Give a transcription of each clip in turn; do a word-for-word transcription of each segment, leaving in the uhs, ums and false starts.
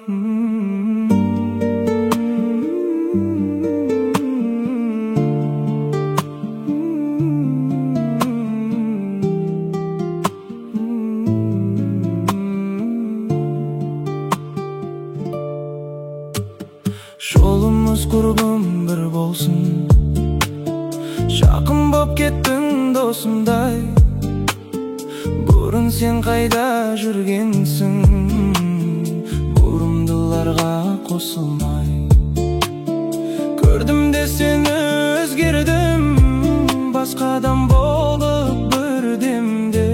Жолымыз құрбым бір болсын, жақын боп кеттің досымдай. Бұрын сен қайда жүргенсің, бұрымдыларға қосылмай. Көрдім де сені өзгердім, басқадан болып бір демде.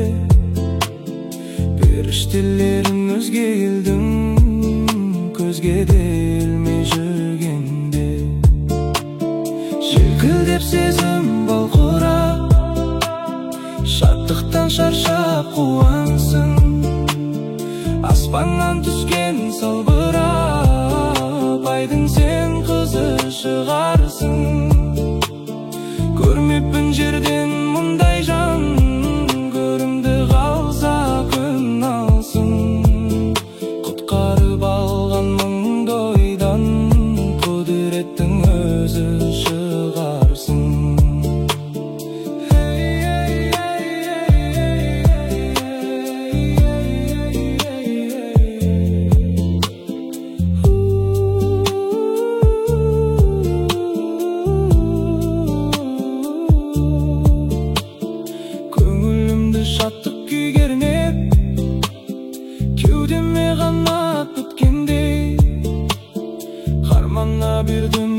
Періштелерің өзге келдің, көзге де ілмей жүргенде. Желкілдеп сезім балқұрап, шаттықтан шаршап қуансың. Аспаннан түскен салбырап, айдың сен қызы шығарсың. Көрмеппін жерден мұндай жан, көрімді қалса күн алсын. Құтқарып алған мұңды ойдан, құдіреттің өзі шығарсың. Шаттық күй кернеп, кеудеме қанат біткендей. Қармана бердім